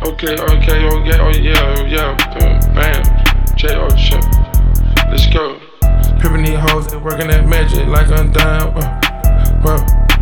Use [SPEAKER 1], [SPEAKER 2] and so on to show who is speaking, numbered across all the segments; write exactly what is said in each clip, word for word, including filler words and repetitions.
[SPEAKER 1] Okay, okay, oh yeah, oh yeah, oh yeah, boom, bam, J O shit. Let's go. Pimpin' these hoes and working that magic like I'm dying. Well, well.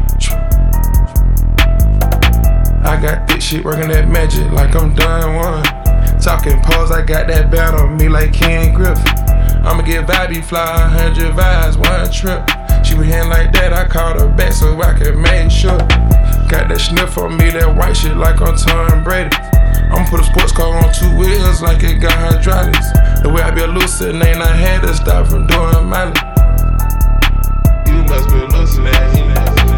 [SPEAKER 1] I got this shit working that magic like I'm dying one. Talking pose, I got that band on me like Ken Griffin. I'ma get vibey fly, one hundred vibes, one trip. She was hitting like that, I called her back so I could make sure. Got that sniff on me, that white shit like I'm Tom Brady. I'ma put a sports car on two wheels like it got hydraulics. The way I be hallucinating, I had to stop from doing mileage. You must be hallucinating.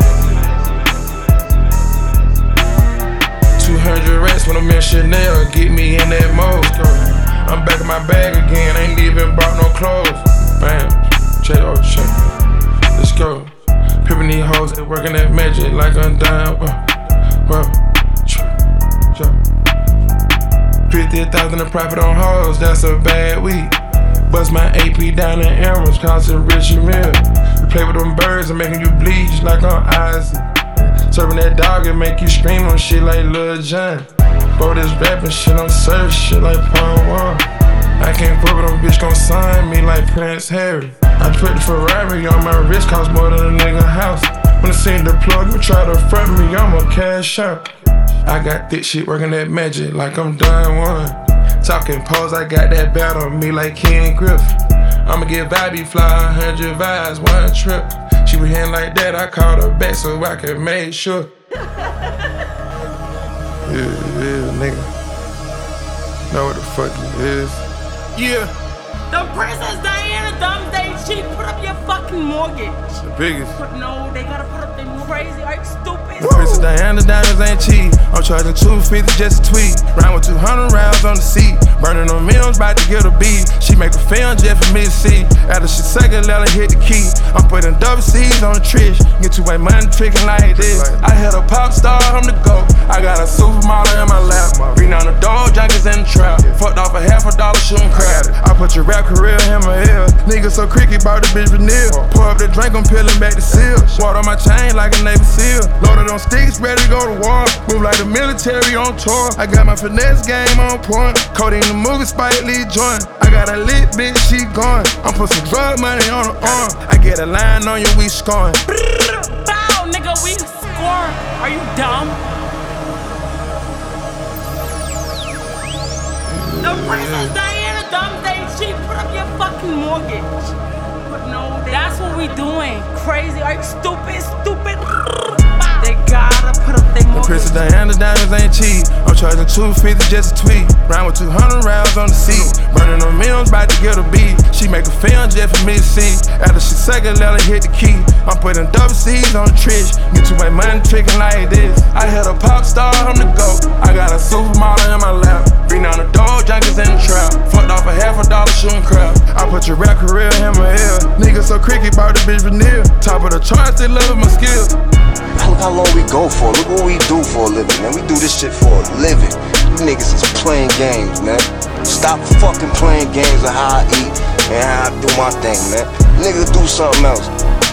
[SPEAKER 1] two hundred racks when I'm in Chanel, get me in that mode. I'm back in my bag again, ain't even brought no clothes. Bam, check out, check. Let's go. Pimpin' these hoes and working that magic like I'm dying. Well, well, fifty thousand in profit on hoes, that's a bad week. Bust my A P down in Emeralds, costing Richie Mill. We play with them birds and making you bleach like on Isaac. Serving that dog and make you scream on shit like Lil Jon. Bro, this rapping shit, I'm serving shit like Paul Wall. I can't fuck with them bitch gon' sign me like Prince Harry. I put the Ferrari on my wrist, cost more than a nigga house. When I seen the plug, you try to front me, I'ma cash out. I got this shit working that magic like I'm dying one. Talking pose, I got that band on me like Ken Griffin. I'ma get vibey fly, one hundred vibes, one trip. She was hitting like that, I called her back so I could make sure. Yeah, yeah, nigga. Know what the fuck it is. Yeah.
[SPEAKER 2] The Princess Diana dumb day, she put up your fucking mortgage.
[SPEAKER 1] The biggest.
[SPEAKER 2] But no, they gotta put up their crazy, are you stupid?
[SPEAKER 1] The Princess Diana diamonds ain't cheap. I'm charging two fifty just a tweet. Round with two hundred rounds on the seat. Burning on millions, about to get a beat. She make a film jet for me to see. After she suck it, let her hit the key. I'm putting double C's on the trish. Get two way money tricking like this. I had a pop star, I'm the GOAT. I got a supermodel in my lap. Bring down the dog, junkies in the trap. Fucked off a half a dollar shooting crap. I put your rap career in my ear. Nigga so cricky, bought the bitch vanilla. Pour up the drink, I'm peeling back the seal. Water on my chain like a Navy SEAL. Loaded on sticks, ready to go to war. Move like the military on tour. I got my finesse game on point. Cody in the movie, Spike Lee joint. I got a lit bitch, she gone. I'm put some drug money on her arm. I get a line on you, we scoring.
[SPEAKER 2] Bow, nigga, we score. Are you dumb? The Princess Diana dumb day, she put up your fucking mortgage. But no, that's what we doing. Crazy, are you stupid, stupid? They gotta put up their mortgage.
[SPEAKER 1] The Princess Diana diamonds ain't cheap. I'm charging two fifty just a tweet. Round with two hundred rounds on the seat. Burning on millions, about to get a beat. She make a film jet for me to see. After she suck it, let her hit the key. I'm putting double C's on the trish. Get too much money tricking like this. I hit a pop star, I'm the GOAT. I got a supermodel in my lap. Bring down the dog, junkies in the trap. Fucked off a half a dollar shooting crap. I put your rap career in my ear. Nigga so cricky, bought the bitch vanilla. Top of the charts, they loving my skills.
[SPEAKER 3] Look how long we go for. Look what we do for a living, man. We do this shit for a living. You niggas is playing games, man. Stop fucking playing games of how I eat and how I do my thing, man. Niggas do something else.